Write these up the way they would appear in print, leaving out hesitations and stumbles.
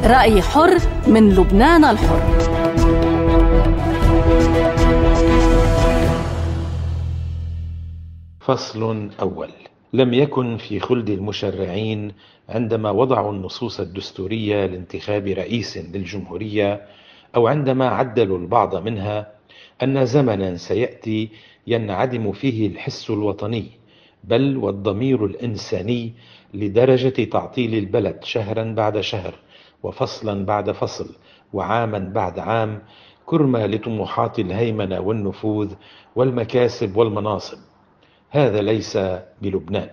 رأي حر من لبنان الحر. فصل أول. لم يكن في خلد المشرعين عندما وضعوا النصوص الدستورية لانتخاب رئيس للجمهورية أو عندما عدلوا البعض منها أن زمنا سيأتي ينعدم فيه الحس الوطني بل والضمير الإنساني لدرجة تعطيل البلد شهرا بعد شهر وفصلا بعد فصل وعاما بعد عام كرما لطموحات الهيمنة والنفوذ والمكاسب والمناصب. هذا ليس بلبنان.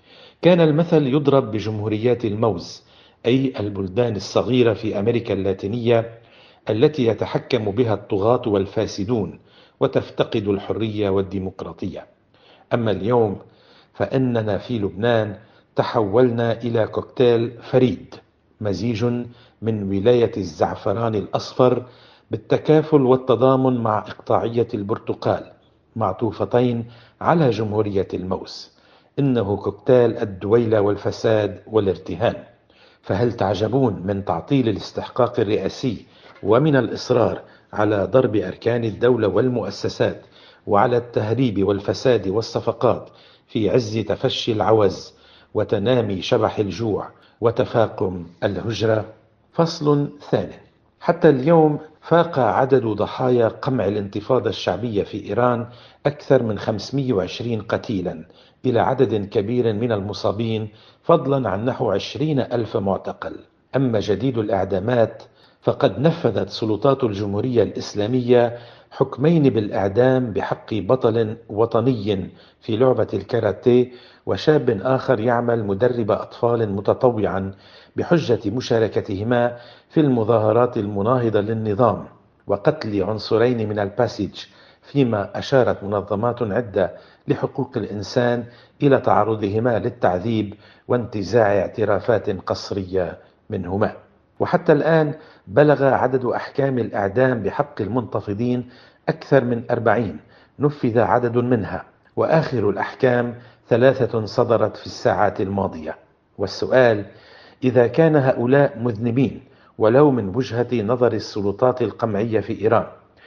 كان المثل يضرب بجمهوريات الموز، أي البلدان الصغيرة في أمريكا اللاتينية التي يتحكم بها الطغاة والفاسدون وتفتقد الحرية والديمقراطية. أما اليوم فإننا في لبنان تحولنا إلى كوكتيل فريد، مزيج من ولاية الزعفران الأصفر بالتكافل والتضامن مع إقطاعية البرتقال، معطوفتين على جمهورية الموز. إنه كوكتيل الدويلة والفساد والارتهان. فهل تعجبون من تعطيل الاستحقاق الرئاسي ومن الإصرار على ضرب أركان الدولة والمؤسسات وعلى التهريب والفساد والصفقات في عز تفشي العوز وتنامي شبح الجوع وتفاقم الهجرة؟ فصل ثاني. حتى اليوم فاق عدد ضحايا قمع الانتفاضة الشعبية في إيران أكثر من 520 قتيلا إلى عدد كبير من المصابين، فضلا عن نحو 20,000 معتقل. أما جديد الإعدامات فقد نفذت سلطات الجمهورية الإسلامية حكمين بالإعدام بحق بطل وطني في لعبة الكاراتيه وشاب آخر يعمل مدرب أطفال متطوعا بحجة مشاركتهما في المظاهرات المناهضة للنظام، وقتل عنصرين من الباسيج، فيما أشارت منظمات عدة لحقوق الإنسان إلى تعرضهما للتعذيب وانتزاع اعترافات قسرية منهما. وحتى الآن بلغ عدد أحكام الإعدام بحق المنتفضين أكثر من 40، نفذ عدد منها، وآخر الأحكام 3 صدرت في الساعات الماضية. والسؤال: إذا كان هؤلاء مذنبين ولو من وجهة نظر السلطات القمعية في إيران،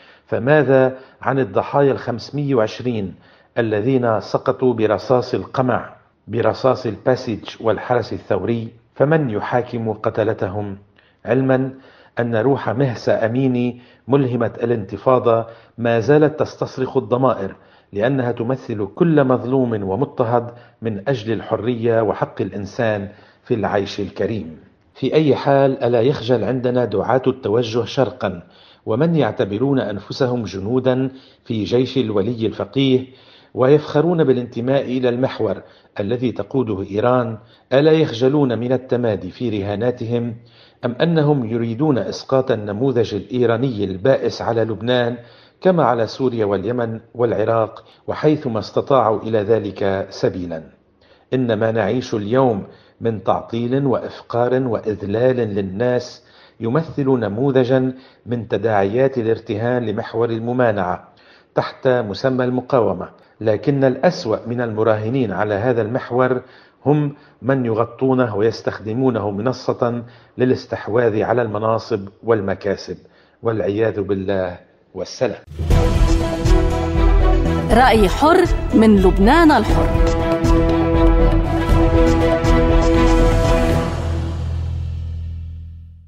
فماذا عن الضحايا 520 الذين سقطوا برصاص القمع، برصاص الباسيج والحرس الثوري؟ فمن يحاكم قتلتهم؟ علما أن روح مهسا أميني ملهمة الانتفاضة ما زالت تستصرخ الضمائر، لأنها تمثل كل مظلوم ومضطهد من أجل الحرية وحق الإنسان في العيش الكريم. في أي حال ألا يخجل عندنا دعاة التوجه شرقا ومن يعتبرون أنفسهم جنودا في جيش الولي الفقيه ويفخرون بالانتماء إلى المحور الذي تقوده إيران؟ ألا يخجلون من التمادي في رهاناتهم؟ أم أنهم يريدون إسقاط النموذج الإيراني البائس على لبنان كما على سوريا واليمن والعراق وحيثما استطاعوا إلى ذلك سبيلا؟ إن ما نعيش اليوم من تعطيل وإفقار وإذلال للناس يمثل نموذجا من تداعيات الارتهان لمحور الممانعة تحت مسمى المقاومة. لكن الأسوأ من المراهنين على هذا المحور هم من يغطونه ويستخدمونه منصة للاستحواذ على المناصب والمكاسب، والعياذ بالله والسلام. رأي حر من لبنان الحر.